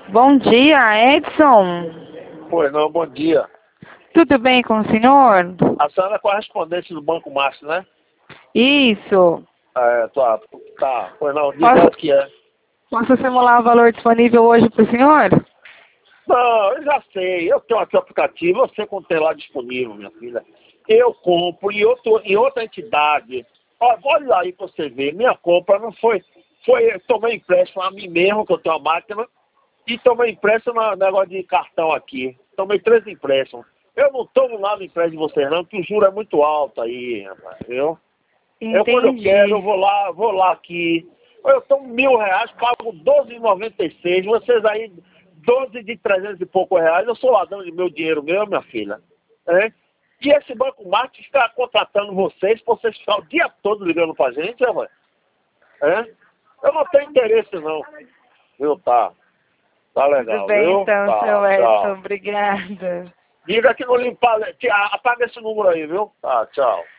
Bom dia, Edson. Pois não, bom dia. Tudo bem com o senhor? A senhora é correspondente do Banco Master, né? Isso. Tá. Pois não, diga o que é. Posso simular o valor disponível hoje para o senhor? Não, eu já sei. Eu tenho aqui o aplicativo, você não tem lá disponível, minha filha. Eu compro em outra entidade. Olha aí pra você ver. Minha compra não foi. Eu tomei empréstimo a mim mesmo, que eu tenho uma máquina, e tomei empréstimo no negócio de cartão aqui. Tomei 3 empréstimos. Eu não tomo nada de empréstimo de vocês, não, porque o juro é muito alto aí, rapaz, viu? Eu, quando eu quero, eu vou lá aqui. Eu tomo R$ 1.000, pago R$ 12,96. Vocês aí, 12 de 300 e poucos reais. Eu sou ladrão de meu dinheiro meu, minha filha. É? E esse Banco Master está contratando vocês para vocês ficar o dia todo ligando pra gente, é, mãe? É? Eu não tenho interesse, não. Viu? Tá Tudo legal, bem, viu? então, seu Tá, Edson. tchau. Obrigada. Diga que não limpar. Apaga esse número aí, viu? Tá, tchau.